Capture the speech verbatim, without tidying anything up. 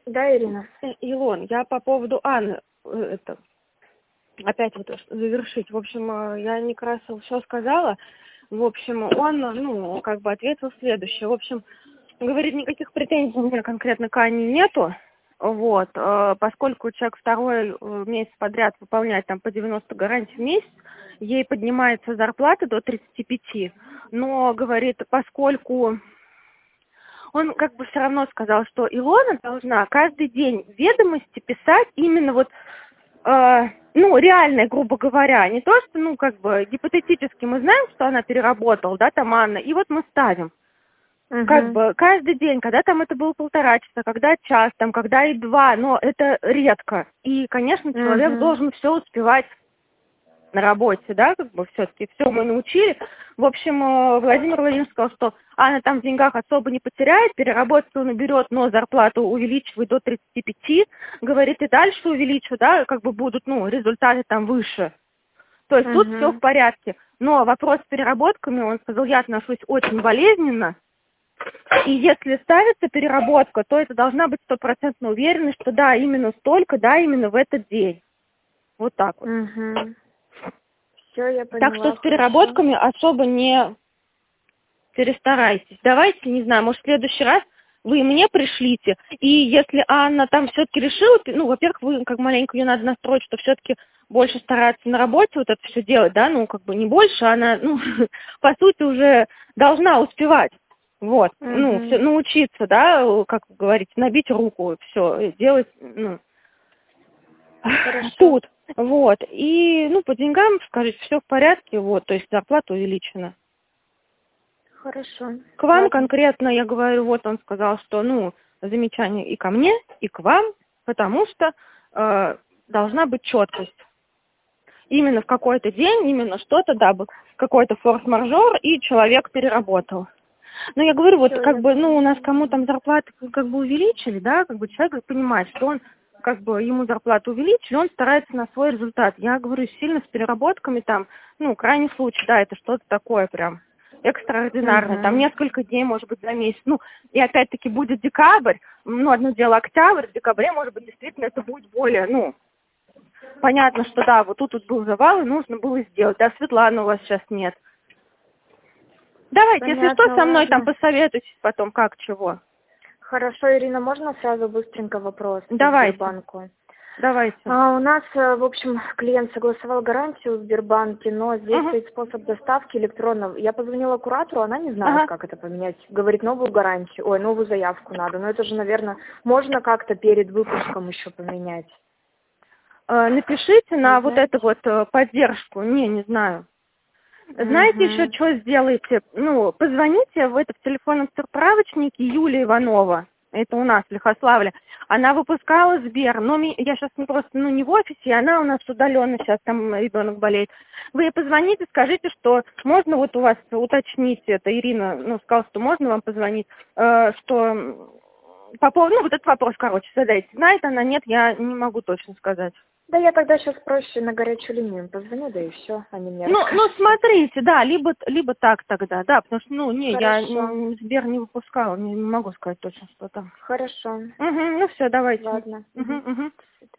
Да, Ирина? Э, Илон, я по поводу Анны, э, это, опять вот завершить. В общем, э, я Некрасову все сказала. В общем, он, ну, как бы ответил следующее. В общем, говорит, никаких претензий у меня конкретно к Анне нету. Вот, э, поскольку человек второй э, месяц подряд выполняет там по девяносто гарантий в месяц, ей поднимается зарплата до тридцати пяти. Но, говорит, поскольку он как бы все равно сказал, что Илона должна каждый день ведомости писать именно вот, э, ну, реальной, грубо говоря, не то, что, ну, как бы гипотетически мы знаем, что она переработала, да, там Анна, и вот мы ставим. Угу. Как бы каждый день, когда там это было полтора часа, когда час, там, когда и два, но это редко. И, конечно, человек Угу. должен все успевать на работе, да, как бы все-таки все мы научили. В общем, э, Владимир Владимирович сказал, что она там в деньгах особо не потеряет, переработать он уберет, но зарплату увеличивает до тридцати пяти, говорит, и дальше увеличу, да, как бы будут, ну, результаты там выше. То есть Угу. тут все в порядке. Но вопрос с переработками, он сказал, я отношусь очень болезненно, и если ставится переработка, то это должна быть стопроцентная уверенность, что да, именно столько, да, именно в этот день. Вот так вот. Угу. Все, я поняла. Так что с переработками хорошо. особо не перестарайтесь. Давайте, не знаю, может, в следующий раз вы мне пришлите. И если Анна там все-таки решила, ну, во-первых, вы как маленько ее надо настроить, что все-таки больше стараться на работе вот это все делать, да, ну, как бы не больше, она, ну, по сути, уже должна успевать. Вот, Угу. ну, все, научиться, да, как вы говорите, набить руку, все, делать, ну, Хорошо. тут, вот, и, ну, по деньгам, скажите, все в порядке, вот, то есть зарплата увеличена. Хорошо. К вам Ладно. конкретно, я говорю, вот он сказал, что, ну, замечание и ко мне, и к вам, потому что э, должна быть четкость. Именно в какой-то день, именно что-то, да, был какой-то форс-мажор, и человек переработал. Ну, я говорю, вот, Всё, как я бы, ну, у нас поняла. кому там зарплаты как бы увеличили, да, как бы человек понимает, что он, как бы, ему зарплату увеличили, он старается на свой результат. Я говорю, сильно с переработками там, ну, крайний случай, да, это что-то такое прям экстраординарное, Угу. там несколько дней, может быть, за месяц. Ну, и опять-таки будет декабрь, ну, одно дело октябрь, в декабре, может быть, действительно это будет более, ну, понятно, что да, вот тут вот был завал, и нужно было сделать. Да, Светланы у вас сейчас нет. Давайте, если что, Понятно, со мной там ладно. посоветуйтесь потом, как, чего. Хорошо, Ирина, можно сразу быстренько вопрос по Давайте, Сбербанку? давайте. А, у нас, э, в общем, клиент согласовал гарантию в Сбербанке, но здесь Угу. стоит способ доставки электронного. Я позвонила куратору, она не знает, Ага. как это поменять. Говорит, новую гарантию, ой, новую заявку надо. Но это же, наверное, можно как-то перед выпуском еще поменять. Э, Напишите Не на вот знаете? эту вот э, поддержку. Не, не знаю. Знаете еще, Угу. что сделаете? Ну, позвоните в этот телефонном справочнике Юлия Иванова. Это у нас в Лихославле. Она выпускала Сбер, но ми- я сейчас не просто, ну, не в офисе, она у нас удаленно, сейчас там ребенок болеет. Вы ей позвоните, скажите, что можно вот у вас уточнить, это Ирина, ну, сказала, что можно вам позвонить, э, что м, по поводу, ну, вот этот вопрос, короче, задайте. Знает она, нет, я не могу точно сказать. Да я тогда сейчас проще на горячую линию позвоню, да и все, они мне Ну, ну, расскажут. смотрите, да, либо, либо так тогда, да, потому что, ну, не, я Хорошо, м, Сбер не выпускала, не, не могу сказать точно, что там. хорошо, Угу, ну все, давайте. ладно. Угу, Мгм. угу. До свидания.